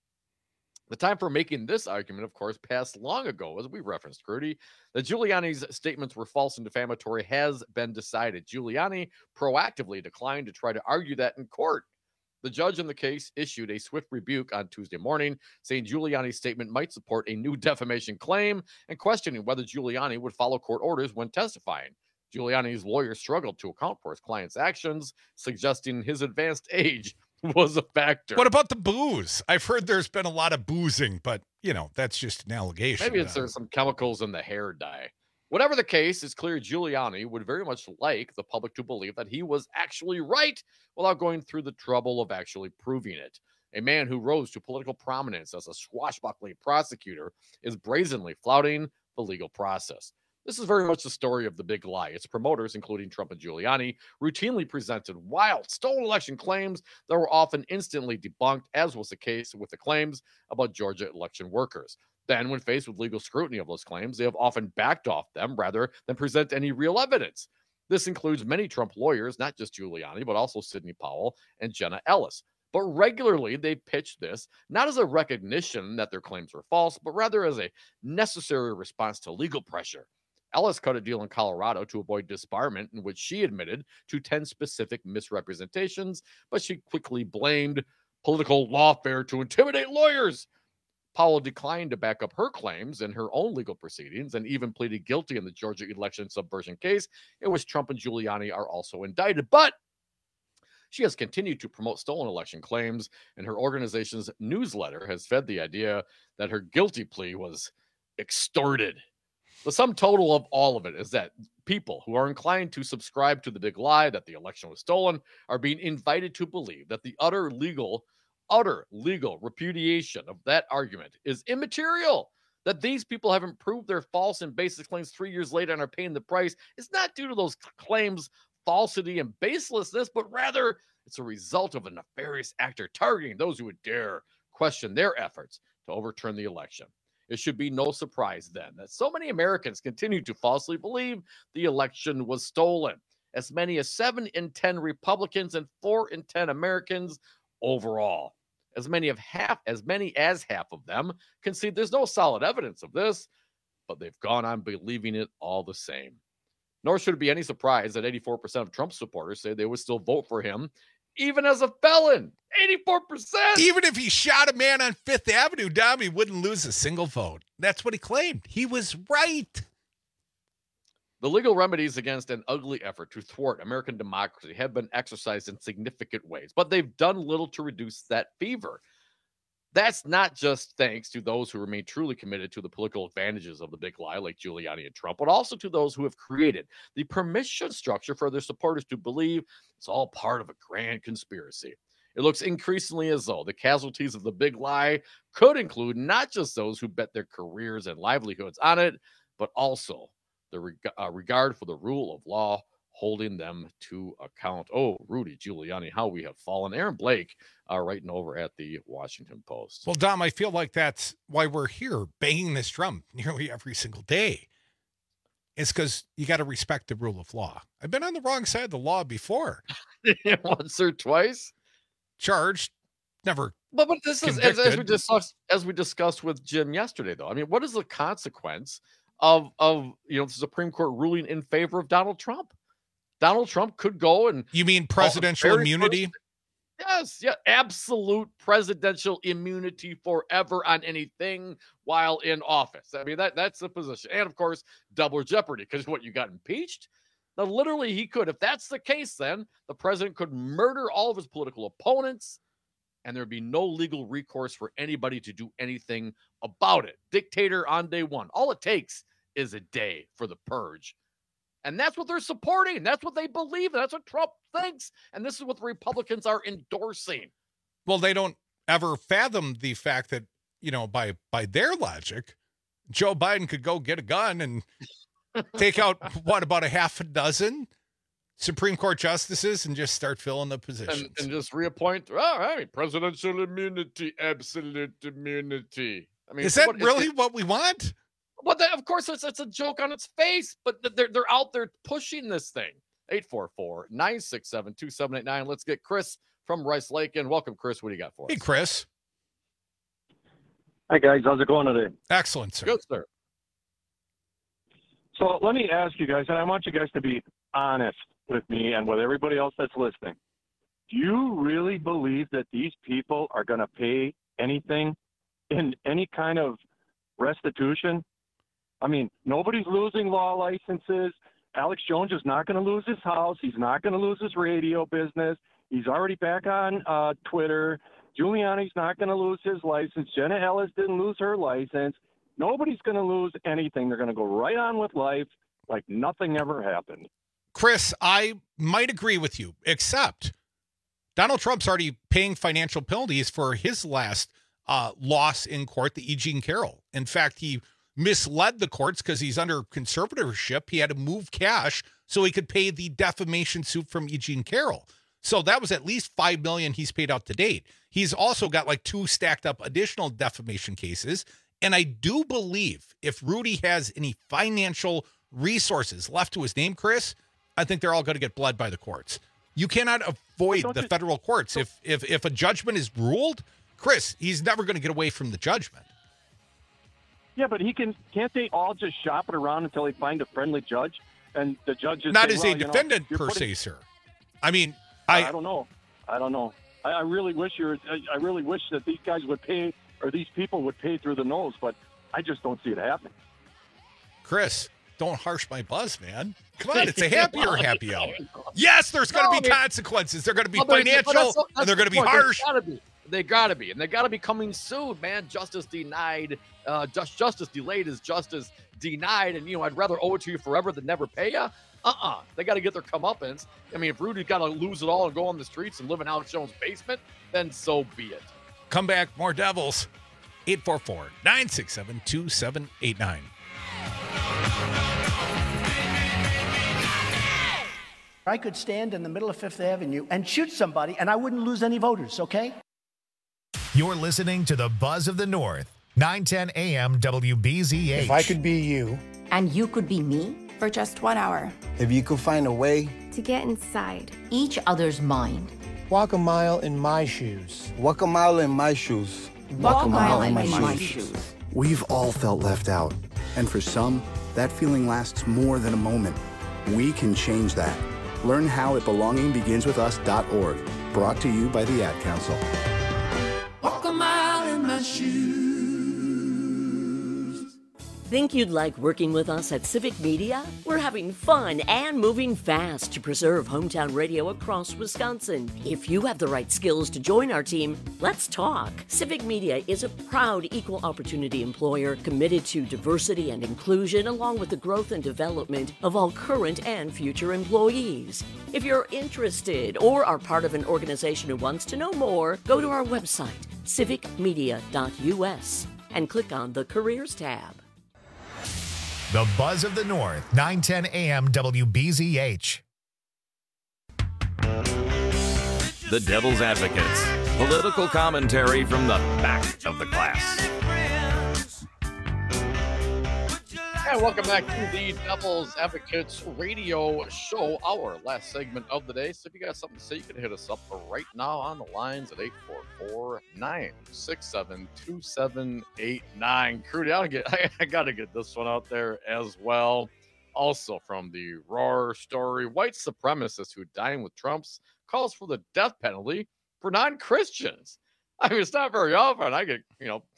The time for making this argument, of course, passed long ago, as we referenced, Crudy. That Giuliani's statements were false and defamatory has been decided. Giuliani proactively declined to try to argue that in court. The judge in the case issued a swift rebuke on Tuesday morning, saying Giuliani's statement might support a new defamation claim and questioning whether Giuliani would follow court orders when testifying. Giuliani's lawyer struggled to account for his client's actions, suggesting his advanced age was a factor. What about the booze? I've heard there's been a lot of boozing, but, that's just an allegation. Maybe there's some chemicals in the hair dye. Whatever the case, it's clear Giuliani would very much like the public to believe that he was actually right without going through the trouble of actually proving it. A man who rose to political prominence as a swashbuckling prosecutor is brazenly flouting the legal process. This is very much the story of the big lie. Its promoters, including Trump and Giuliani, routinely presented wild, stolen election claims that were often instantly debunked, as was the case with the claims about Georgia election workers. Then, when faced with legal scrutiny of those claims, they have often backed off them rather than present any real evidence. This includes many Trump lawyers, not just Giuliani, but also Sidney Powell and Jenna Ellis. But regularly, they pitch this not as a recognition that their claims were false, but rather as a necessary response to legal pressure. Ellis cut a deal in Colorado to avoid disbarment, in which she admitted to 10 specific misrepresentations, but she quickly blamed political lawfare to intimidate lawyers. Powell declined to back up her claims in her own legal proceedings and even pleaded guilty in the Georgia election subversion case, in which Trump and Giuliani are also indicted. But she has continued to promote stolen election claims, and her organization's newsletter has fed the idea that her guilty plea was extorted. The sum total of all of it is that people who are inclined to subscribe to the big lie that the election was stolen are being invited to believe that the utter legal repudiation of that argument is immaterial. That these people haven't proved their false and baseless claims 3 years later and are paying the price is not due to those claims' falsity and baselessness, but rather it's a result of a nefarious actor targeting those who would dare question their efforts to overturn the election. It should be no surprise then that so many Americans continue to falsely believe the election was stolen. As many as 7 in 10 Republicans and 4 in 10 Americans overall. As many as half of them concede there's no solid evidence of this. but they've gone on believing it all the same. Nor should it be any surprise that 84% of Trump supporters say they would still vote for him, even as a felon. 84%! Even if he shot a man on Fifth Avenue, Dom, he wouldn't lose a single vote. That's what he claimed. He was right. The legal remedies against an ugly effort to thwart American democracy have been exercised in significant ways, but they've done little to reduce that fever. That's not just thanks to those who remain truly committed to the political advantages of the big lie, like Giuliani and Trump, but also to those who have created the permission structure for their supporters to believe it's all part of a grand conspiracy. It looks increasingly as though the casualties of the big lie could include not just those who bet their careers and livelihoods on it, but also the regard for the rule of law, holding them to account. Oh, Rudy Giuliani, how we have fallen. Aaron Blake writing over at the Washington Post. Well, Dom, I feel like that's why we're here banging this drum nearly every single day. It's because you got to respect the rule of law. I've been on the wrong side of the law before. Once or twice. Charged, never. But this is as we discussed with Jim yesterday, though. I mean, what is the consequence of the Supreme Court ruling in favor of Donald Trump? Donald Trump could go and... You mean presidential immunity? Yes, yeah, absolute presidential immunity forever on anything while in office. I mean, that's the position. And, of course, double jeopardy, because you got impeached? Now, literally, he could. If that's the case, then the president could murder all of his political opponents, and there'd be no legal recourse for anybody to do anything about it. Dictator on day one. All it takes is a day for the purge. And that's what they're supporting. That's what they believe. That's what Trump thinks. And this is what the Republicans are endorsing. Well, they don't ever fathom the fact that, by their logic, Joe Biden could go get a gun and take out, about a half a dozen Supreme Court justices and just start filling the positions. And just reappoint, all right, presidential immunity, absolute immunity. I mean, is that really what we want? Well, of course, it's a joke on its face, but they're out there pushing this thing. 844-967-2789. Let's get Chris from Rice Lake in. Welcome, Chris. What do you got for us? Hey, Chris. Hi, guys. How's it going today? Excellent, sir. Good, sir. So let me ask you guys, and I want you guys to be honest with me and with everybody else that's listening. Do you really believe that these people are going to pay anything in any kind of restitution? I mean, nobody's losing law licenses. Alex Jones is not going to lose his house. He's not going to lose his radio business. He's already back on Twitter. Giuliani's not going to lose his license. Jenna Ellis didn't lose her license. Nobody's going to lose anything. They're going to go right on with life like nothing ever happened. Chris, I might agree with you, except Donald Trump's already paying financial penalties for his last loss in court, the E. Jean Carroll. In fact, he misled the courts because he's under conservatorship. He had to move cash so he could pay the defamation suit from E. Jean Carroll. So that was at least $5 million he's paid out to date. He's also got like 2 stacked up additional defamation cases. And I do believe if Rudy has any financial resources left to his name, Chris, I think they're all going to get bled by the courts. You cannot avoid the federal courts. If a judgment is ruled, Chris, he's never going to get away from the judgment. Yeah, but can't they all just shop it around until they find a friendly judge? And the judge is not as a defendant per se, sir. I mean, I don't know. I really wish that these guys would pay, or these people would pay through the nose, but I just don't see it happening. Chris, don't harsh my buzz, man. Come on, it's a happy hour. Yes, there's going to be consequences. They're going to be financial, and they're going to be harsh. They got to be. And they got to be coming soon, man. Justice denied. Justice delayed is justice denied. And, I'd rather owe it to you forever than never pay you. They got to get their comeuppance. I mean, if Rudy's got to lose it all and go on the streets and live in Alex Jones' basement, then so be it. Come back, more Devils. 844-967-2789. I could stand in the middle of Fifth Avenue and shoot somebody, and I wouldn't lose any voters, okay? You're listening to the Buzz of the North, 910 AM WBZH. If I could be you. And you could be me. For just 1 hour. If you could find a way. To get inside. Each other's mind. Walk a mile in my shoes. Walk a mile in my shoes. Walk a mile in my shoes. We've all felt left out. And for some, that feeling lasts more than a moment. We can change that. Learn how at belongingbeginswithus.org. Brought to you by the Ad Council. Walk a mile in my shoes. Think you'd like working with us at Civic Media? We're having fun and moving fast to preserve hometown radio across Wisconsin. If you have the right skills to join our team, let's talk. Civic Media is a proud equal opportunity employer committed to diversity and inclusion, along with the growth and development of all current and future employees. If you're interested or are part of an organization who wants to know more, go to our website, civicmedia.us, and click on the Careers tab. The Buzz of the North, 910 AM WBZH. The Devil's Advocates. Political commentary from the back of the class. And welcome back to the Devil's Advocates radio show, our last segment of the day. So if you got something to say, you can hit us up right now on the lines at 844-967-2789. Crudy, I got to get this one out there as well. Also from the Roar story, white supremacist who dine with Trump's calls for the death penalty for non-Christians. I mean, it's not very often I get,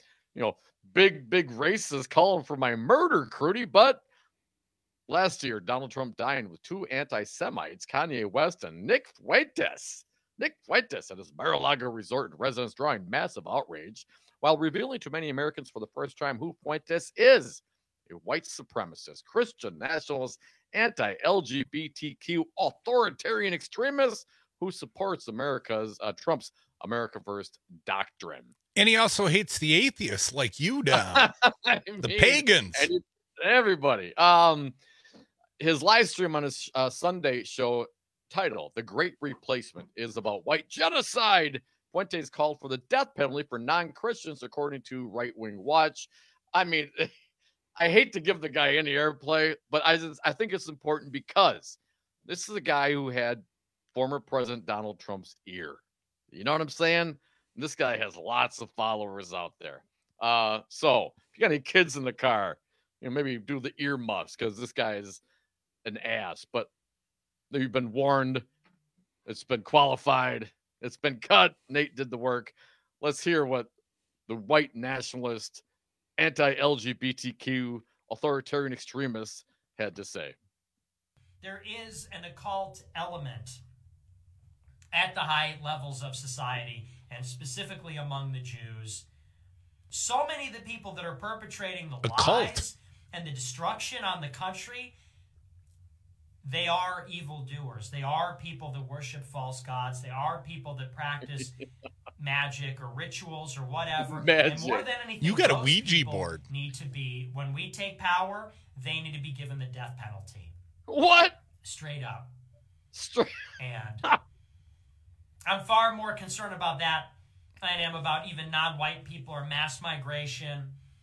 big racists calling for my murder, Crudy, but last year, Donald Trump dined with two anti-Semites, Kanye West and Nick Fuentes. Nick Fuentes at his Mar-a-Lago resort and residence, drawing massive outrage while revealing to many Americans for the first time who Fuentes is: a white supremacist, Christian nationalist, anti-LGBTQ authoritarian extremist who supports Trump's America First doctrine. And he also hates the atheists like you, Don. The pagans. Everybody. His live stream on his Sunday show title, The Great Replacement, is about white genocide. Fuentes called for the death penalty for non-Christians, according to Right Wing Watch. I mean, I hate to give the guy any airplay, but I think it's important because this is a guy who had former President Donald Trump's ear. You know what I'm saying? This guy has lots of followers out there. So if you got any kids in the car, maybe do the earmuffs because this guy is an ass. But you've been warned. It's been qualified. It's been cut. Nate did the work. Let's hear what the white nationalist, anti-LGBTQ, authoritarian extremists had to say. There is an occult element at the high levels of society, and specifically among the Jews. So many of the people that are perpetrating the lies and the destruction on the country, they are evildoers. They are people that worship false gods. They are people that practice magic or rituals or whatever. And more than anything, you got a those Ouija people board. Need to be, when we take power, they need to be given the death penalty. What? Straight up. And I'm far more concerned about that than I am about even non-white people or mass migration.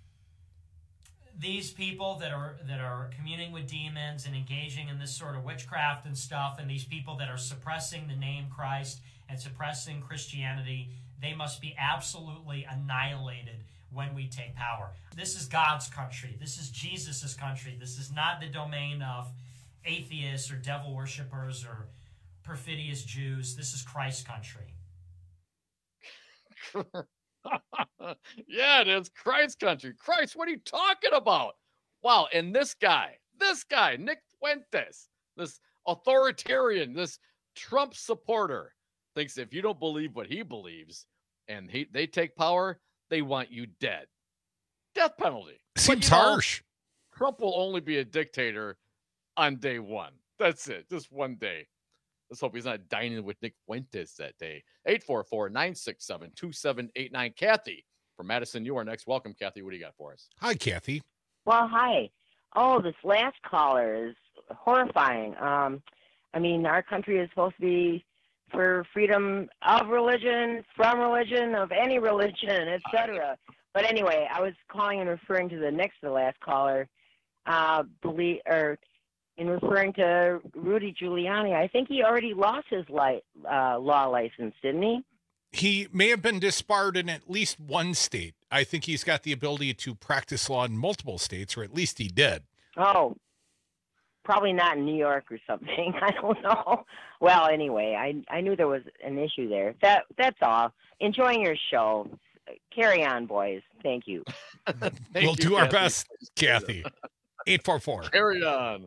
These people that are communing with demons and engaging in this sort of witchcraft and stuff, and these people that are suppressing the name Christ and suppressing Christianity, they must be absolutely annihilated when we take power. This is God's country. This is Jesus' country. This is not the domain of atheists or devil worshippers or perfidious Jews. This is Christ's country. Yeah, it is Christ's country. Christ, what are you talking about? Wow, and this guy, Nick Fuentes, this authoritarian, this Trump supporter, thinks if you don't believe what he believes and they take power, they want you dead. Death penalty. Seems harsh. Trump will only be a dictator on day one. That's it. Just one day. Let's hope he's not dining with Nick Fuentes that day. 844-967-2789. Kathy from Madison, you are next. Welcome, Kathy. What do you got for us? Hi, Kathy. Well, hi. Oh, this last caller is horrifying. I mean, our country is supposed to be for freedom of religion, from religion, of any religion, etc. But anyway, I was calling and referring to the next to the last caller, in referring to Rudy Giuliani. I think he already lost his law license, didn't he? He may have been disbarred in at least one state. I think he's got the ability to practice law in multiple states, or at least he did. Oh, probably not in New York or something. I don't know. Well, anyway, I knew there was an issue there. That's all. Enjoying your show. Carry on, boys. Thank you. We'll do our best, Kathy. 844. Carry on.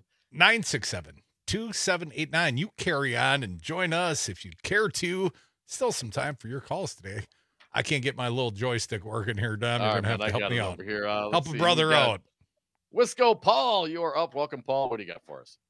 967-2789. You carry on and join us if you'd care to. Still some time for your calls today. I can't get my little joystick working here, Don. You're going to have to help me out. Here. Help a brother out. Wisco Paul, you are up. Welcome, Paul. What do you got for us?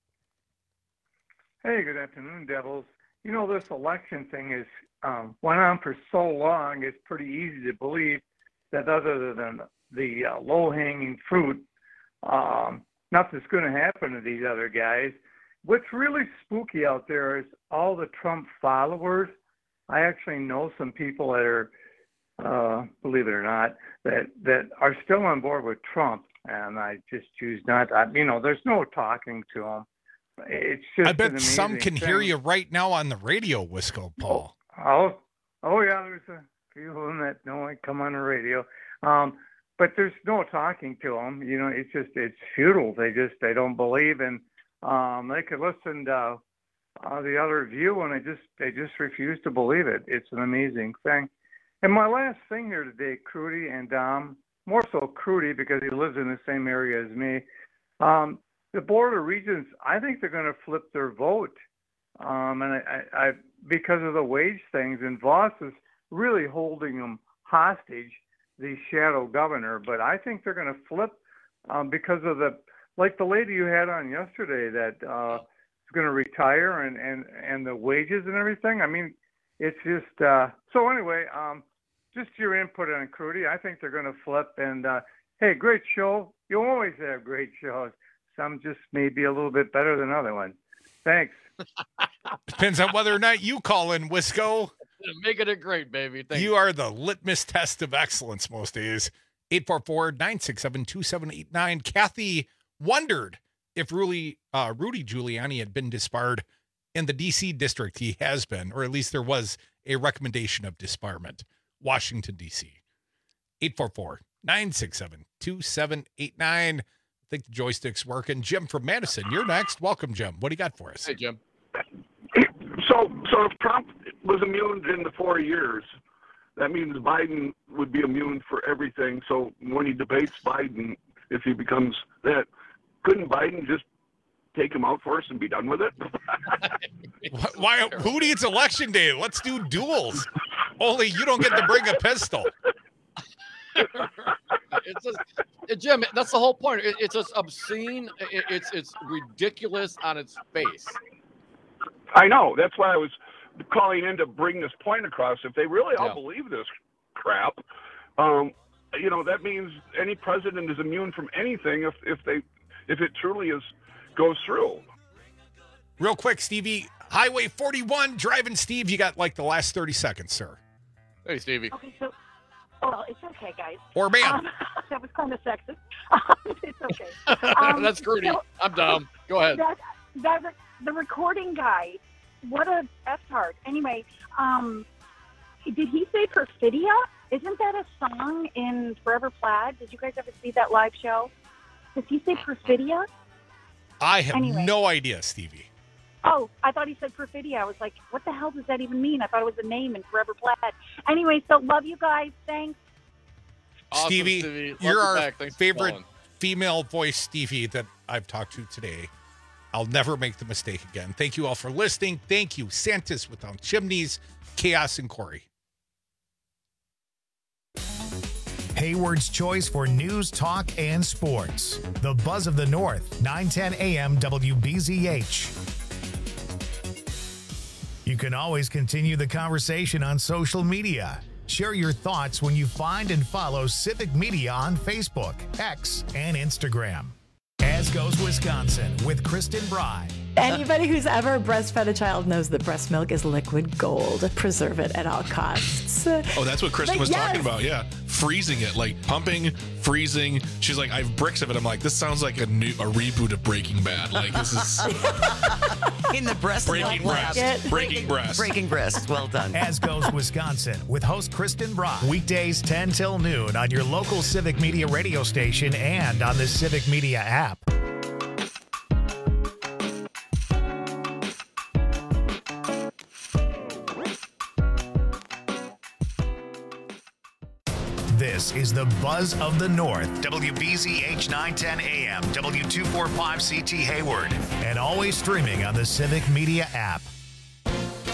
Hey, good afternoon, Devils. You know, this election thing is went on for so long, it's pretty easy to believe that other than the low-hanging fruit, nothing's going to happen to these other guys. What's really spooky out there is all the Trump followers. I actually know some people that are, believe it or not, that are still on board with Trump, and I just choose not. There's no talking to them. It's just. I bet some can hear you right now on the radio, Wisco Paul. Oh yeah, there's a few of them that don't come on the radio. But there's no talking to them. It's futile. They don't believe, and they could listen to the other view, and they just refuse to believe it. It's an amazing thing. And my last thing here today, Crudy and Dom, more so Crudy because he lives in the same area as me. The Board of Regents, I think they're going to flip their vote, and I because of the wage things, and Voss is really holding them hostage, the shadow governor. But I think they're going to flip because of the lady you had on yesterday that is going to retire and the wages and everything. I mean, it's just so anyway. Just your input on Crudy. I think they're going to flip. And hey, great show. You always have great shows. Some just may be a little bit better than other ones. Thanks. Depends on whether or not you call in, Wisco. Making it great, baby. Thanks. You are the litmus test of excellence most days. 844-967-2789. Kathy wondered if Rudy Giuliani had been disbarred in the D.C. district. He has been, or at least there was a recommendation of disbarment. Washington, D.C. 844-967-2789. I think the joystick's working. Jim from Madison, you're next. Welcome, Jim. What do you got for us? Hey, Jim. So if Trump was immune in the 4 years, that means Biden would be immune for everything. So when he debates Biden, if he becomes that, couldn't Biden just take him out first and be done with it? Why? Who needs election day? Let's do duels. Only you don't get to bring a pistol. It's just, Jim, that's the whole point. It's just obscene. It's ridiculous on its face. I know. That's why I was calling in to bring this point across. If they really all believe this crap, that means any president is immune from anything if it truly goes through. Real quick, Stevie, Highway 41, driving Steve. You got the last 30 seconds, sir. Hey, Stevie. Okay, so, well, it's okay, guys. Or ma'am. That was kind of sexist. It's okay. That's Crudy. So, I'm dumb. Go ahead. The recording guy, what a F-tard. Anyway, did he say Perfidia? Isn't that a song in Forever Plaid? Did you guys ever see that live show? Does he say Perfidia? I have no idea, Stevie. Oh, I thought he said Perfidia. I was like, what the hell does that even mean? I thought it was a name in Forever Plaid. Anyway, so love you guys. Thanks. Awesome, Stevie, you're our favorite female voice, Stevie, that I've talked to today. I'll never make the mistake again. Thank you all for listening. Thank you, Santa's Without Chimneys, Chaos, and Corey. Hayward's choice for news, talk, and sports. The Buzz of the North, 910 AM WBZH. You can always continue the conversation on social media. Share your thoughts when you find and follow Civic Media on Facebook, X, and Instagram. As Goes Wisconsin with Kristen Bry Anybody who's ever breastfed a child knows that breast milk is liquid gold. Preserve it at all costs. Oh, that's what Kristen was talking about. Yeah. Freezing it, like pumping, freezing. She's like, I have bricks of it. I'm like, this sounds like a reboot of Breaking Bad. Like, this is in the breast breaking breast. Breaking breast. Breaking breast. Well done. As goes Wisconsin with host Kristen Brock. Weekdays 10 till noon on your local Civic Media radio station and on the Civic Media app. This is the Buzz of the North. WBZH 910 AM, W245CT Hayward, and always streaming on the Civic Media app.